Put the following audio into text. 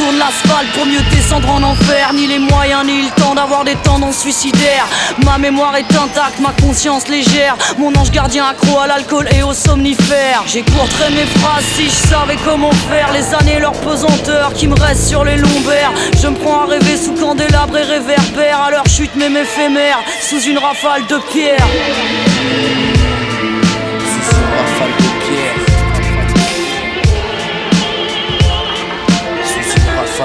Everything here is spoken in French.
tourne l'asphalte pour mieux descendre en enfer. Ni les moyens ni le temps d'avoir des tendances suicidaires. Ma mémoire est intacte, ma conscience légère. Mon ange gardien accro à l'alcool et aux somnifères. J'écourterais mes phrases si je savais comment faire. Les années, leur pesanteur qui me reste sur les lombaires. Je me prends à rêver sous candélabre et réverbère. À leur chute même éphémère, sous une rafale de pierre.